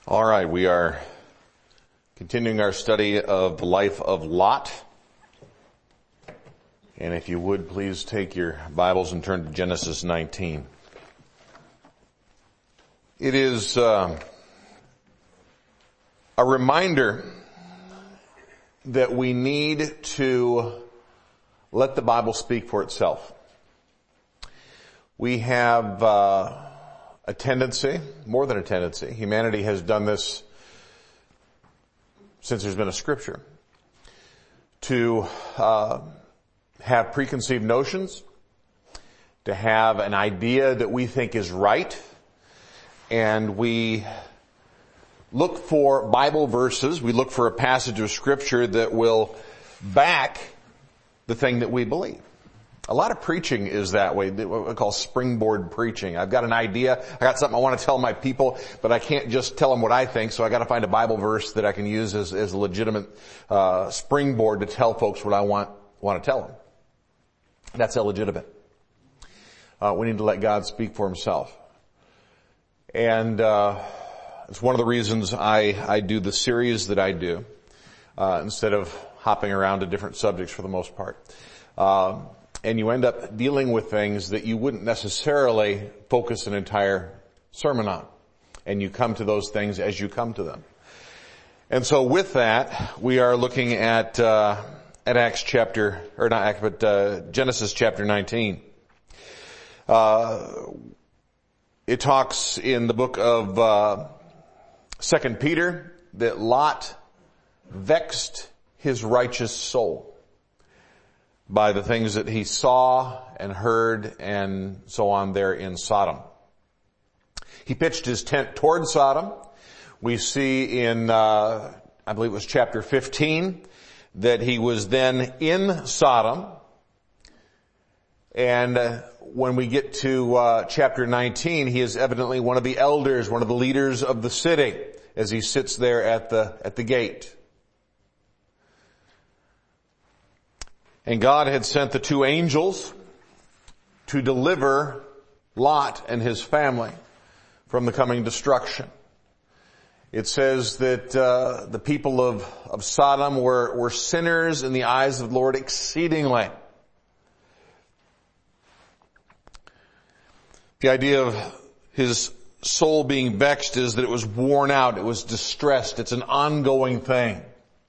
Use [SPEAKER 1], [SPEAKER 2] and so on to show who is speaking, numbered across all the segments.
[SPEAKER 1] All right, we are continuing our study of the life of Lot. And if you would, please take your Bibles and turn to Genesis 19. It is a reminder that we need to let the Bible speak for itself. We have a tendency, more than a tendency, humanity has done this since there's been a scripture, to have preconceived notions, to have an idea that we think is right, and we look for Bible verses, we look for a passage of scripture that will back the thing that we believe. A lot of preaching is that way, what we call springboard preaching. I've got an idea, I got something I want to tell my people, but I can't just tell them what I think, so I got to find a Bible verse that I can use as a legitimate springboard to tell folks what I want to tell them. That's illegitimate. We need to let God speak for himself. And it's one of the reasons I do the series that I do, instead of hopping around to different subjects for the most part. And you end up dealing with things that you wouldn't necessarily focus an entire sermon on. And you come to those things as you come to them. And so with that, we are looking at Genesis chapter 19. It talks in the book of 2 Peter that Lot vexed his righteous soul by the things that he saw and heard and so on there in Sodom. He pitched his tent toward Sodom. We see in, I believe it was chapter 15, that he was then in Sodom. And when we get to chapter 19, he is evidently one of the elders, one of the leaders of the city, as he sits there at the gate. And God had sent the two angels to deliver Lot and his family from the coming destruction. It says that the people of Sodom were sinners in the eyes of the Lord exceedingly. The idea of his soul being vexed is that it was worn out, it was distressed, it's an ongoing thing.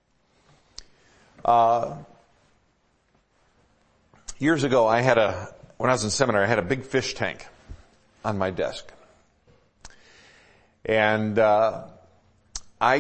[SPEAKER 1] Years ago, when I was in seminary, I had a big fish tank on my desk. And I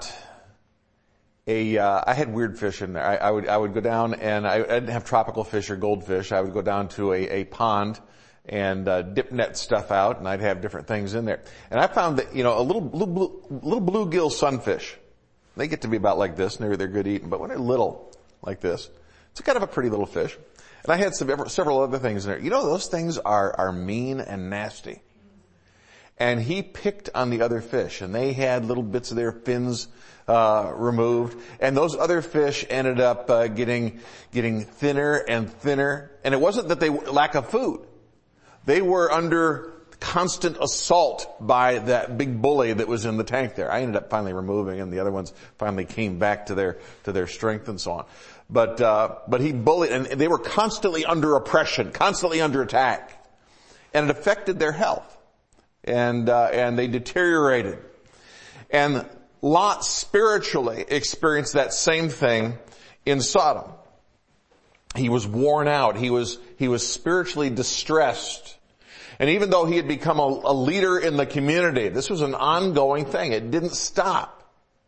[SPEAKER 1] had weird fish in there. I would go down, and I didn't have tropical fish or goldfish. I would go down to a pond and dip net stuff out, and I'd have different things in there. And I found that, a little bluegill sunfish, they get to be about like this, and they're good eating. But when they're little, like this, it's kind of a pretty little fish. And I had several other things in there. Those things are mean and nasty. And he picked on the other fish, and they had little bits of their fins removed. And those other fish ended up getting thinner and thinner. And it wasn't that they lack of food. They were under constant assault by that big bully that was in the tank there. I ended up finally removing, and the other ones finally came back to their strength and so on. But he bullied, and they were constantly under oppression, constantly under attack. And it affected their health. And they deteriorated. And Lot spiritually experienced that same thing in Sodom. He was worn out. He was spiritually distressed. And even though he had become a leader in the community, this was an ongoing thing. It didn't stop.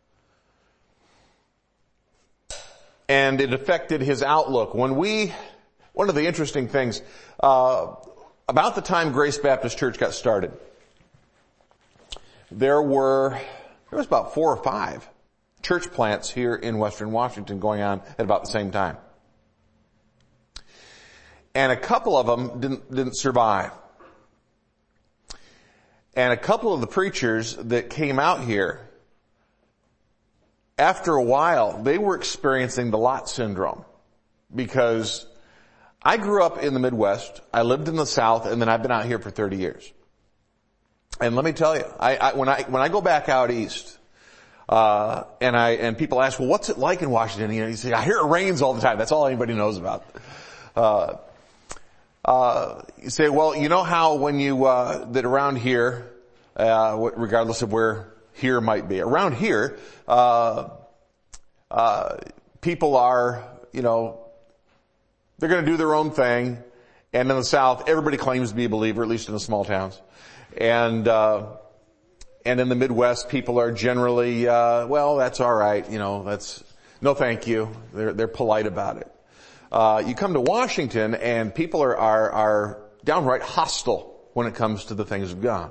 [SPEAKER 1] And it affected his outlook. One of the interesting things, about the time Grace Baptist Church got started, there was about 4 or 5 church plants here in Western Washington going on at about the same time. And a couple of them didn't survive. And a couple of the preachers that came out here, after a while, they were experiencing the Lot syndrome. Because I grew up in the Midwest, I lived in the South, and then I've been out here for 30 years. And let me tell you, when I go back out east, and people ask, well, what's it like in Washington? You say, I hear it rains all the time. That's all anybody knows about. You say, well, you know how when that around here, regardless of where here might be, around here, people are, they're going to do their own thing. And in the South, everybody claims to be a believer, at least in the small towns. And in the Midwest, people are generally, well, that's all right. That's, no thank you. They're polite about it. You come to Washington and people are downright hostile when it comes to the things of God.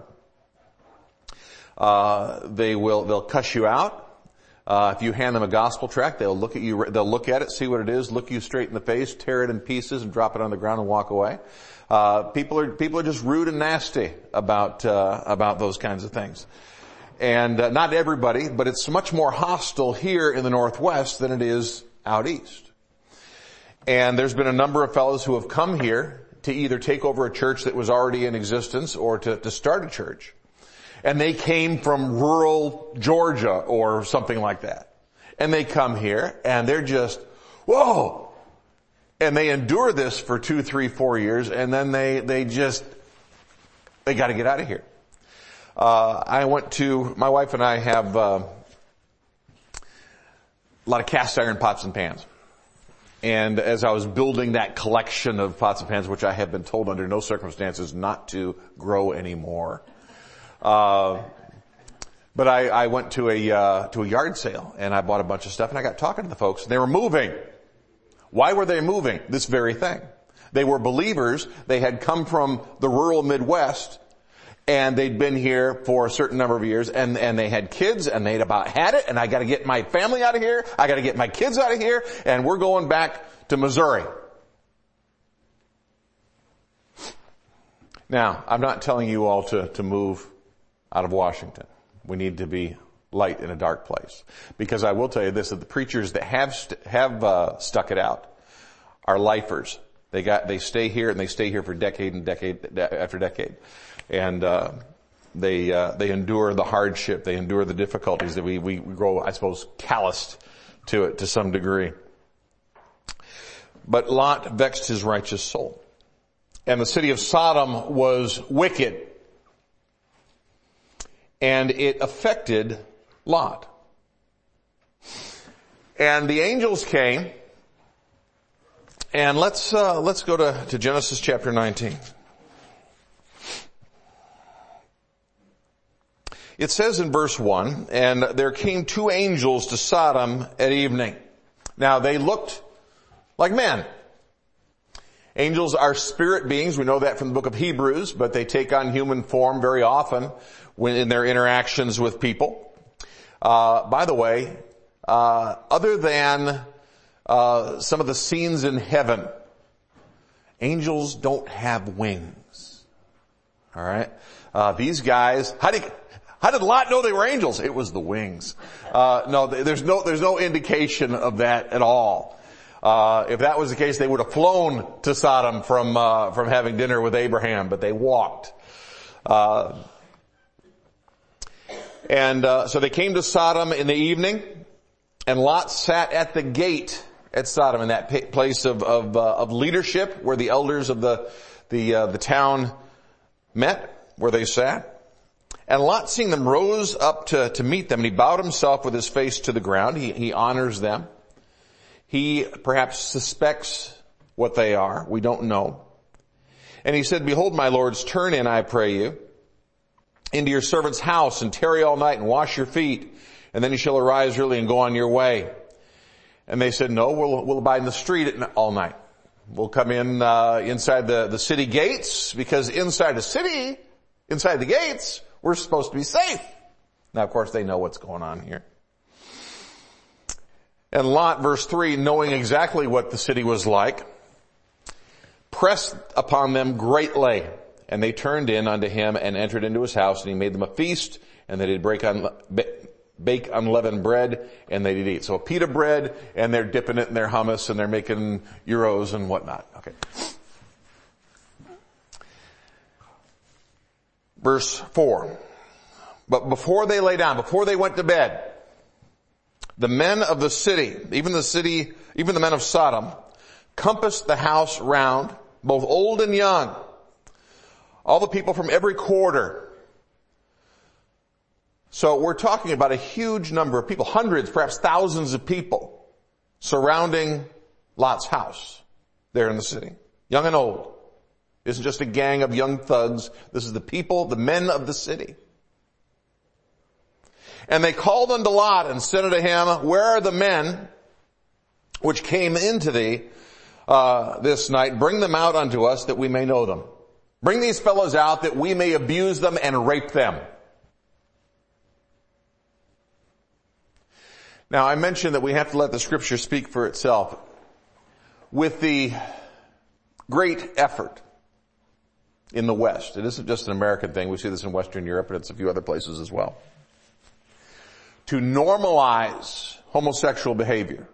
[SPEAKER 1] They'll cuss you out. If you hand them a gospel tract, they'll look at it, see what it is, look you straight in the face, tear it in pieces and drop it on the ground and walk away. People are just rude and nasty about those kinds of things. And, not everybody, but it's much more hostile here in the Northwest than it is out east. And there's been a number of fellows who have come here to either take over a church that was already in existence or to start a church. And they came from rural Georgia or something like that. And they come here and they're just, whoa! And they endure this for 2, 3, 4 years and then they gotta get out of here. My wife and I have, a lot of cast iron pots and pans. And as I was building that collection of pots and pans, which I have been told under no circumstances not to grow anymore, but I went to a yard sale and I bought a bunch of stuff and I got talking to the folks and they were moving. Why were they moving? This very thing. They were believers. They had come from the rural Midwest and they'd been here for a certain number of years and they had kids and they'd about had it and I gotta get my family out of here. I gotta get my kids out of here and we're going back to Missouri. Now, I'm not telling you all to move out of Washington. We need to be light in a dark place. Because I will tell you this, that the preachers that have stuck it out are lifers. They stay here and they stay here for decade and decade after decade. And, they endure the hardship. They endure the difficulties that we grow, I suppose, calloused to it to some degree. But Lot vexed his righteous soul. And the city of Sodom was wicked. And it affected Lot. And the angels came. And let's go to Genesis chapter 19. It says in verse 1, and there came 2 angels to Sodom at evening. Now they looked like men. Angels are spirit beings. We know that from the book of Hebrews, but they take on human form very often when in their interactions with people. By the way, other than some of the scenes in heaven, angels don't have wings. All right? These guys, how did Lot know they were angels? It was the wings. No, there's no indication of that at all. If that was the case, they would have flown to Sodom from having dinner with Abraham, but they walked. So they came to Sodom in the evening, and Lot sat at the gate at Sodom, in that place of leadership where the elders of the town met, where they sat. And Lot, seeing them, rose up to meet them, and he bowed himself with his face to the ground. He honors them. He perhaps suspects what they are. We don't know. And he said, behold, my lords, turn in, I pray you, into your servant's house and tarry all night and wash your feet, and then you shall arise early and go on your way. And they said, no, we'll abide in the street all night. We'll come in inside the city gates, because inside the city, inside the gates, we're supposed to be safe. Now, of course, they know what's going on here. And Lot, verse 3, knowing exactly what the city was like, pressed upon them greatly. And they turned in unto him and entered into his house, and he made them a feast, and they did bake unleavened bread, and they did eat. So a pita bread, and they're dipping it in their hummus, and they're making gyros and whatnot. Okay. Verse 4. But before they lay down, before they went to bed, the men of the city, even the men of Sodom, compassed the house round, both old and young, all the people from every quarter. So we're talking about a huge number of people, hundreds, perhaps thousands of people surrounding Lot's house there in the city, young and old. It isn't just a gang of young thugs. This is the people, the men of the city. And they called unto Lot and said unto him, where are the men which came into thee this night? Bring them out unto us that we may know them. Bring these fellows out that we may abuse them and rape them. Now I mentioned that we have to let the scripture speak for itself. With the great effort in the West, it isn't just an American thing. We see this in Western Europe and it's a few other places as well, to normalize homosexual behavior.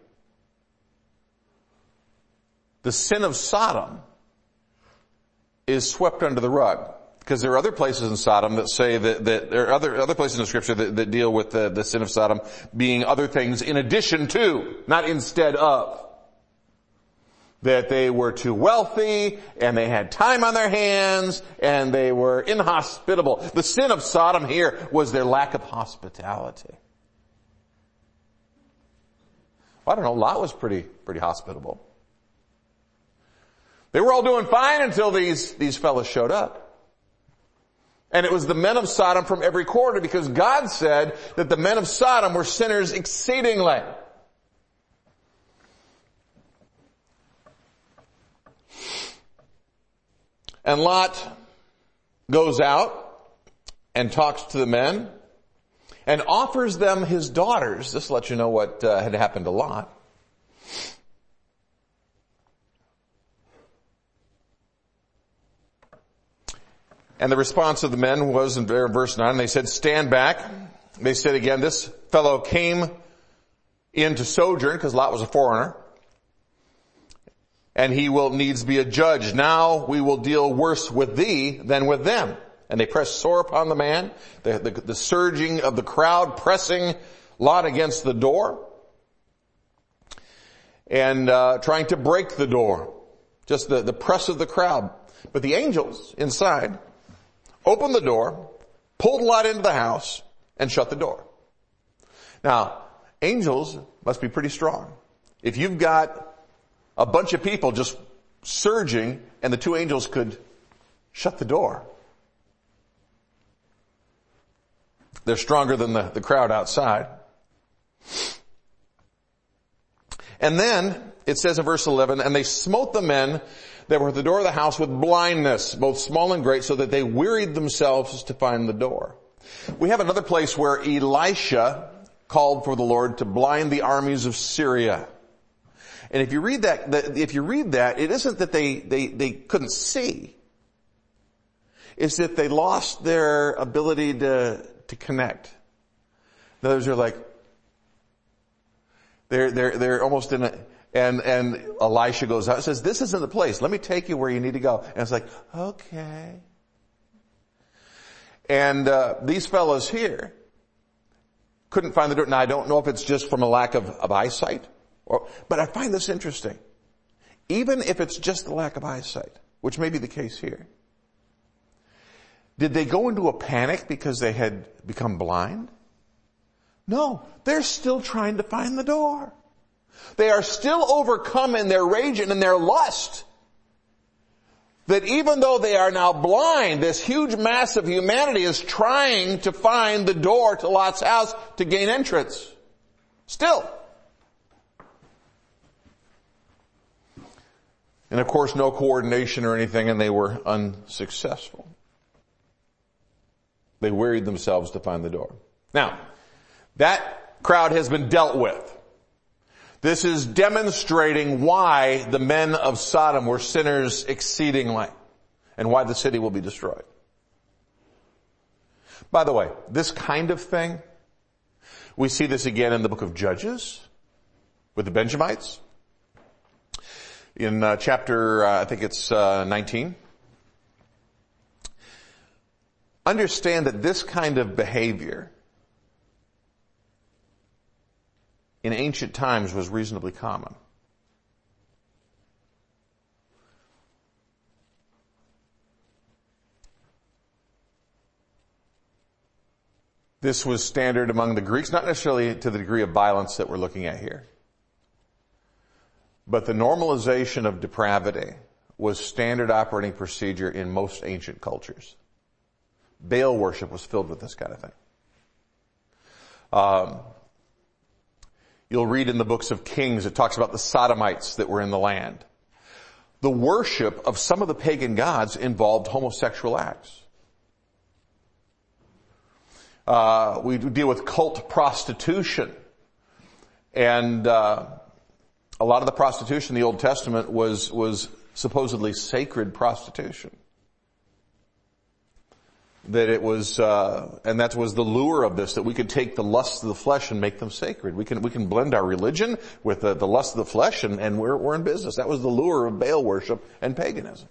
[SPEAKER 1] The sin of Sodom is swept under the rug. Because there are other places in Sodom that say that there are other places in the scripture that deal with the sin of Sodom being other things in addition to, not instead of. That they were too wealthy, and they had time on their hands, and they were inhospitable. The sin of Sodom here was their lack of hospitality. Well, I don't know, Lot was pretty hospitable. They were all doing fine until these fellas showed up. And it was the men of Sodom from every quarter, because God said that the men of Sodom were sinners exceedingly. And Lot goes out and talks to the men and offers them his daughters. This lets you know what had happened to Lot. And the response of the men was in verse 9, they said, stand back. They said again, this fellow came in to sojourn, because Lot was a foreigner, and he will needs be a judge. Now we will deal worse with thee than with them. And they pressed sore upon the man, the surging of the crowd, pressing Lot against the door, and trying to break the door. Just the press of the crowd. But the angels inside opened the door, pulled Lot into the house, and shut the door. Now, angels must be pretty strong. If you've got a bunch of people just surging and the two angels could shut the door, they're stronger than the crowd outside. And then it says in verse 11, and they smote the men that were at the door of the house with blindness, both small and great, so that they wearied themselves to find the door. We have another place where Elisha called for the Lord to blind the armies of Syria. And if you read that, it isn't that they couldn't see. It's that they lost their ability to connect. In other words, they're almost in a, and Elisha goes out and says, this isn't the place. Let me take you where you need to go. And it's like, okay. And these fellows here couldn't find the door. Now I don't know if it's just from a lack of eyesight, but I find this interesting. Even if it's just the lack of eyesight, which may be the case here, did they go into a panic because they had become blind? No, they're still trying to find the door. They are still overcome in their rage and in their lust. That even though they are now blind, this huge mass of humanity is trying to find the door to Lot's house to gain entrance. Still. And of course, no coordination or anything, and they were unsuccessful. They wearied themselves to find the door. Now, that crowd has been dealt with. This is demonstrating why the men of Sodom were sinners exceedingly, and why the city will be destroyed. By the way, this kind of thing, we see this again in the book of Judges with the Benjamites. In chapter, I think it's 19. understand that this kind of behavior in ancient times was reasonably common. This was standard among the Greeks, not necessarily to the degree of violence that we're looking at here. But the normalization of depravity was standard operating procedure in most ancient cultures. Baal worship was filled with this kind of thing. You'll read in the books of Kings, it talks about the Sodomites that were in the land. The worship of some of the pagan gods involved homosexual acts. We deal with cult prostitution. And a lot of the prostitution in the Old Testament was supposedly sacred prostitution. That it was, and that was the lure of this, that we could take the lusts of the flesh and make them sacred. We can blend our religion with the lust of the flesh and we're in business. That was the lure of Baal worship and paganism.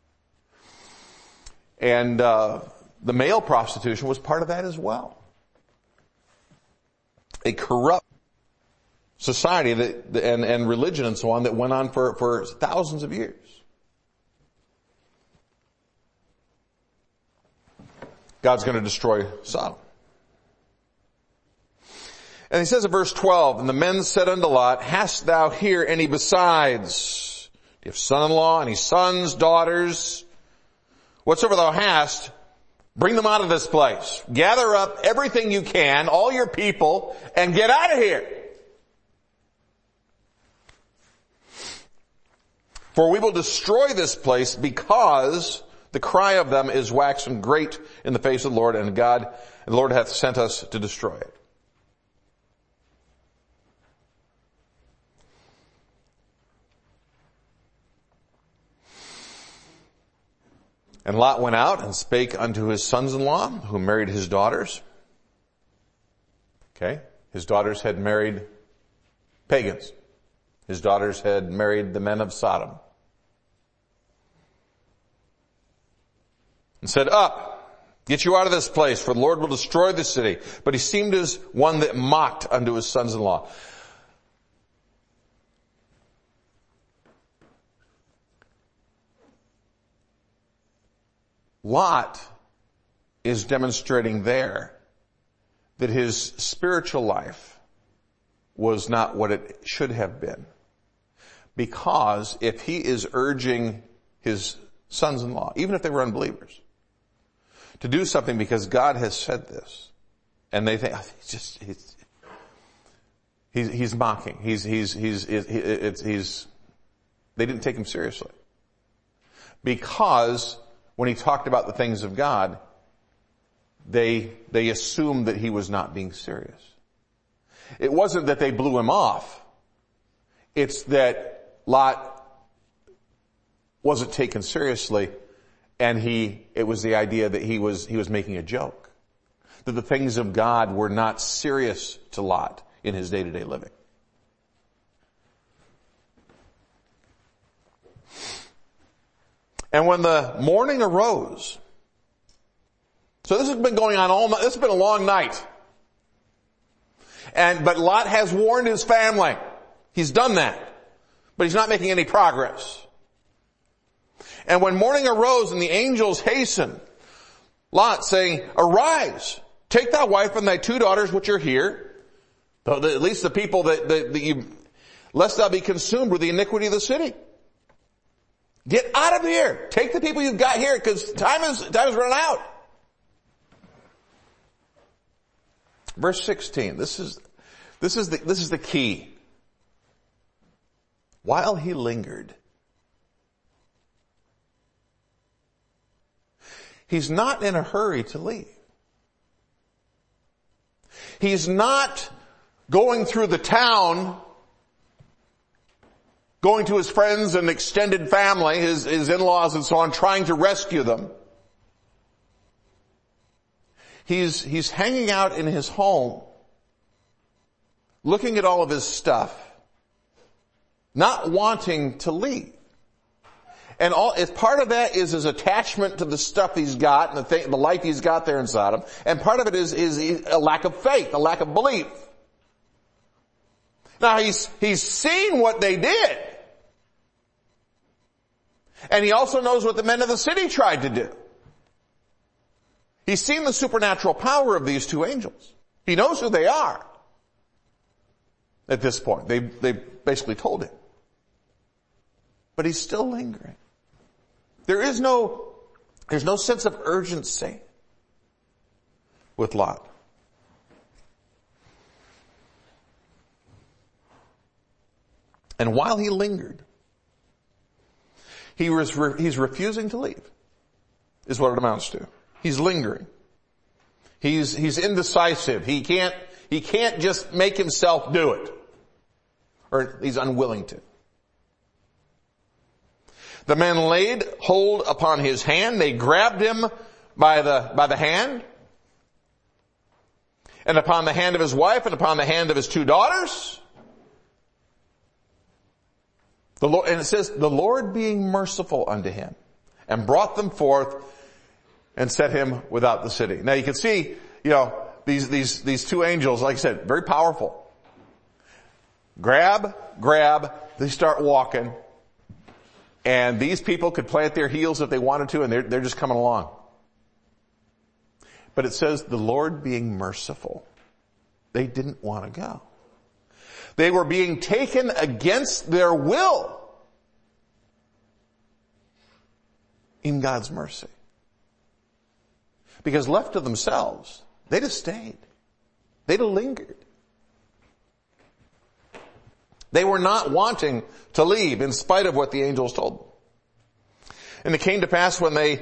[SPEAKER 1] And, the male prostitution was part of that as well. A corrupt society and religion and so on that went on for thousands of years. God's going to destroy Sodom. And he says in verse 12, and the men said unto Lot, hast thou here any besides? Do you have son-in-law, any sons, daughters? Whatsoever thou hast, bring them out of this place. Gather up everything you can, all your people, and get out of here. For we will destroy this place because the cry of them is waxen great in the face of the Lord, and the Lord hath sent us to destroy it. And Lot went out and spake unto his sons-in-law, who married his daughters. Okay. His daughters had married pagans. His daughters had married the men of Sodom. And said, up, get you out of this place, for the Lord will destroy the city. But he seemed as one that mocked unto his sons-in-law. Lot is demonstrating there that his spiritual life was not what it should have been. Because if he is urging his sons-in-law, even if they were unbelievers, to do something because God has said this, and they think, he's mocking. They didn't take him seriously. Because when he talked about the things of God, they assumed that he was not being serious. It wasn't that they blew him off. It's that Lot wasn't taken seriously, and it was the idea that he was making a joke. That the things of God were not serious to Lot in his day-to-day living. And when the morning arose, so this has been going on all night, this has been a long night. But Lot has warned his family. He's done that. But he's not making any progress. And when morning arose and the angels hastened, Lot saying, arise, take thy wife and thy two daughters which are here, at least the people that you, lest thou be consumed with the iniquity of the city. Get out of here. Take the people you've got here because time is running out. Verse 16. This is the key. While he lingered, he's not in a hurry to leave. He's not going through the town, going to his friends and extended family, his in-laws and so on, trying to rescue them. He's hanging out in his home, looking at all of his stuff, not wanting to leave. And as part of that is his attachment to the stuff he's got and the life he's got there in Sodom. And part of it is a lack of faith, a lack of belief. Now he's seen what they did. And he also knows what the men of the city tried to do. He's seen the supernatural power of these two angels. He knows who they are. At this point, they basically told him. But he's still lingering. There's no sense of urgency with Lot. And while he lingered, he's refusing to leave, is what it amounts to. He's lingering. He's indecisive. He can't just make himself do it. Or he's unwilling to. The men laid hold upon his hand. They grabbed him by the hand. And upon the hand of his wife and upon the hand of his two daughters. And it says, the Lord being merciful unto him and brought them forth and set him without the city. Now you can see, these two angels, like I said, very powerful. Grab, they start walking. And these people could plant their heels if they wanted to, and they're just coming along. But it says, the Lord being merciful. They didn't want to go. They were being taken against their will in God's mercy. Because left to themselves, they'd have stayed. They'd have lingered. They were not wanting to leave in spite of what the angels told them. And it came to pass when they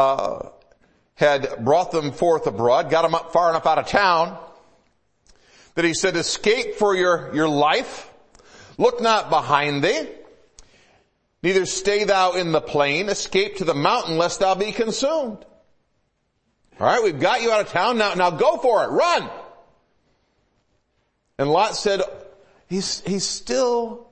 [SPEAKER 1] had brought them forth abroad, got them up far enough out of town, that he said, escape for your life. Look not behind thee. Neither stay thou in the plain. Escape to the mountain lest thou be consumed. All right, we've got you out of town. Now go for it. Run. And Lot said, he's still,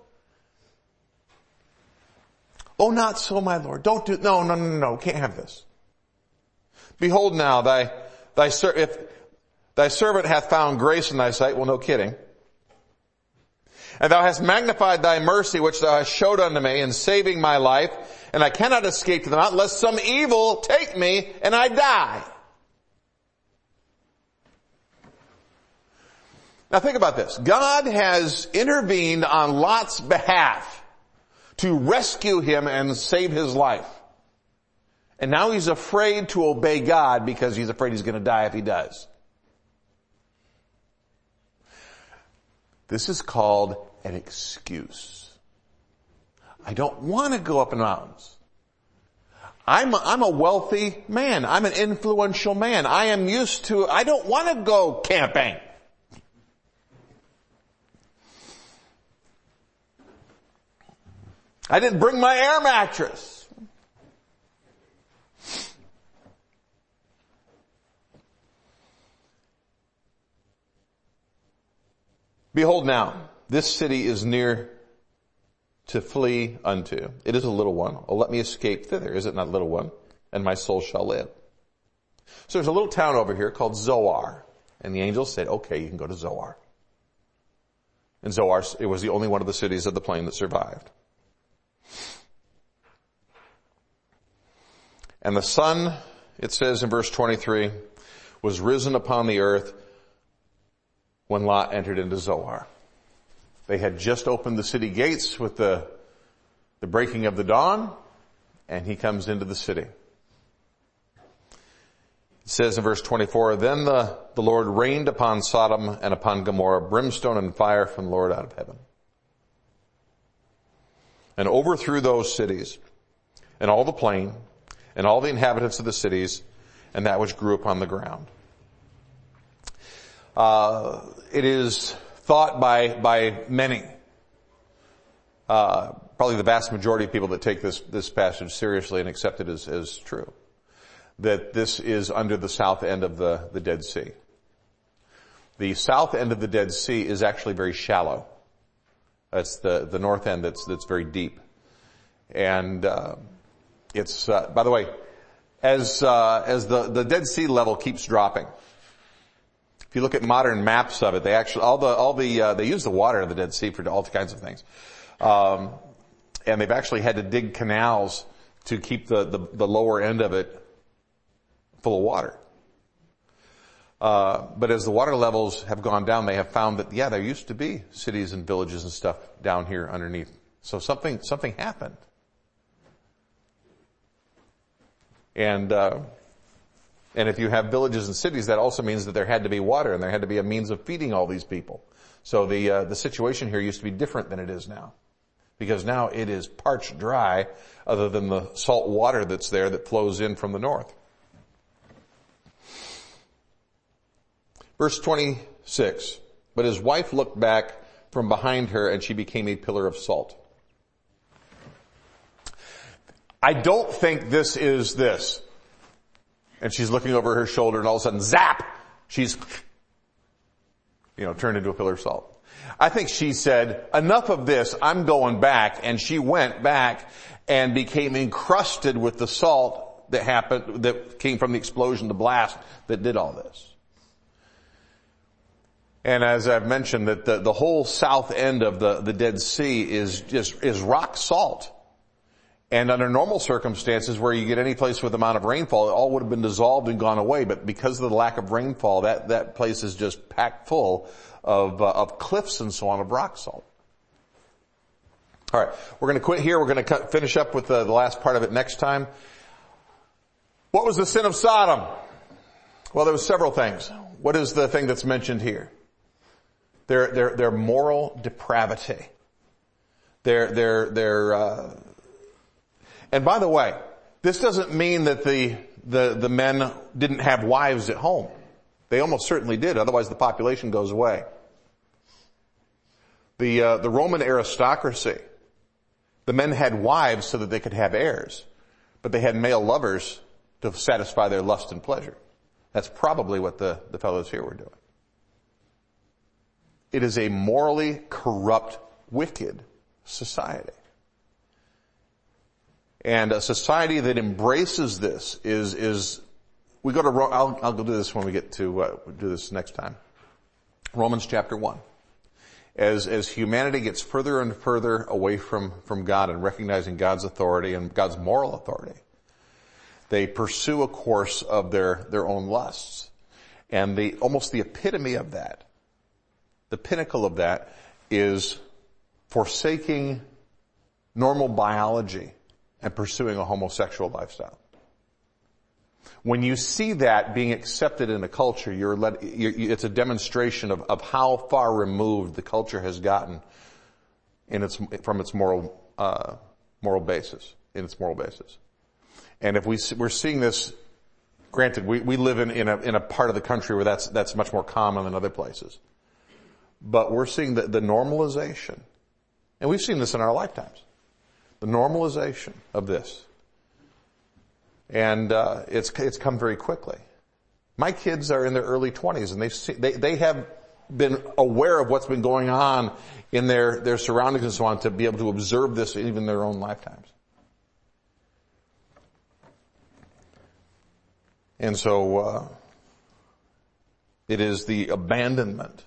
[SPEAKER 1] oh, not so, my Lord. Don't do, no. Can't have this. Behold now, if thy servant hath found grace in thy sight. Well, no kidding. And thou hast magnified thy mercy, which thou hast showed unto me in saving my life. And I cannot escape to the mountain, lest some evil take me and I die. Now think about this. God has intervened on Lot's behalf to rescue him and save his life. And now he's afraid to obey God because he's afraid he's going to die if he does. This is called an excuse. I don't want to go up in the mountains. I'm a wealthy man. I'm an influential man. I don't want to go camping. I didn't bring my air mattress. Behold now, this city is near to flee unto. It is a little one. Oh, let me escape thither. Is it not a little one? And my soul shall live. So there's a little town over here called Zoar. And the angel said, okay, you can go to Zoar. And Zoar, it was the only one of the cities of the plain that survived. And the sun, it says in verse 23, was risen upon the earth when Lot entered into Zoar. They had just opened the city gates with the breaking of the dawn, and he comes into the city. It says in verse 24, then the Lord rained upon Sodom and upon Gomorrah brimstone and fire from the Lord out of heaven, and overthrew those cities and all the plain and all the inhabitants of the cities and that which grew upon the ground. It is thought by many, probably the vast majority of people that take this passage seriously and accept it as true, that this is under the south end of the Dead Sea. The south end of the Dead Sea is actually very shallow. That's the north end that's very deep. And It's, by the way, as the Dead Sea level keeps dropping, if you look at modern maps of it, they actually, they use the water of the Dead Sea for all kinds of things. And they've actually had to dig canals to keep the lower end of it full of water. But as the water levels have gone down, they have found that, there used to be cities and villages and stuff down here underneath. So something happened. And if you have villages and cities, that also means that there had to be water and there had to be a means of feeding all these people. So the situation here used to be different than it is now. Because now it is parched dry other than the salt water that's there that flows in from the north. Verse 26, but his wife looked back from behind her and she became a pillar of salt. I don't think this is this. And she's looking over her shoulder and all of a sudden, zap! She's, turned into a pillar of salt. I think she said, enough of this, I'm going back. And she went back and became encrusted with the salt that came from the explosion, the blast that did all this. And as I've mentioned, that the whole south end of the Dead Sea is rock salt. And under normal circumstances where you get any place with amount of rainfall, it all would have been dissolved and gone away. But because of the lack of rainfall, that place is just packed full of cliffs and so on of rock salt. All right. We're going to quit here. We're going to finish up with the last part of it next time. What was the sin of Sodom? Well, there was several things. What is the thing that's mentioned here? Their moral depravity. And by the way, this doesn't mean that the men didn't have wives at home. They almost certainly did, otherwise the population goes away. The Roman aristocracy, the men had wives so that they could have heirs, but they had male lovers to satisfy their lust and pleasure. That's probably what the fellows here were doing. It is a morally corrupt, wicked society. And a society that embraces this is we go to, I'll go do this when we get to, do this next time. Romans chapter 1. As humanity gets further and further away from God and recognizing God's authority and God's moral authority, they pursue a course of their own lusts. And almost the epitome of that, the pinnacle of that, is forsaking normal biology and pursuing a homosexual lifestyle. When you see that being accepted in a culture, it's a demonstration of how far removed the culture has gotten from its moral basis. And if we're seeing this, granted, we live in a part of the country where that's much more common than other places. But we're seeing the normalization, and we've seen this in our lifetimes, the normalization of this. And it's come very quickly. My kids are in their early 20s, and they have been aware of what's been going on in their surroundings and so on to be able to observe this even in their own lifetimes. And so it is the abandonment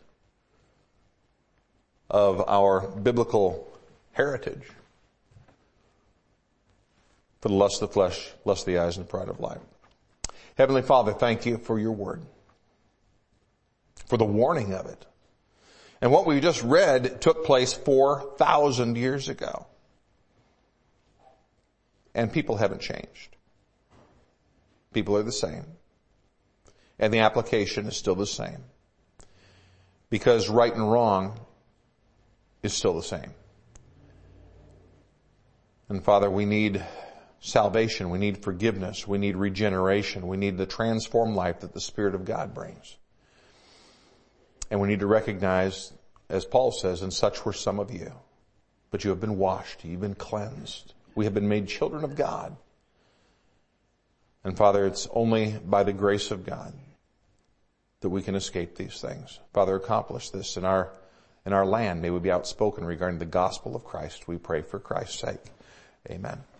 [SPEAKER 1] of our biblical heritage for the lust of the flesh, lust of the eyes, and the pride of life. Heavenly Father, thank you for your word, for the warning of it. And what we just read took place 4,000 years ago. And people haven't changed. People are the same. And the application is still the same. Because right and wrong is still the same. And Father, we need salvation. We need forgiveness. We need regeneration. We need the transformed life that the Spirit of God brings. And we need to recognize, as Paul says, and such were some of you, but you have been washed. You've been cleansed. We have been made children of God. And Father, it's only by the grace of God that we can escape these things. Father, accomplish this in our land. May we be outspoken regarding the gospel of Christ. We pray for Christ's sake. Amen.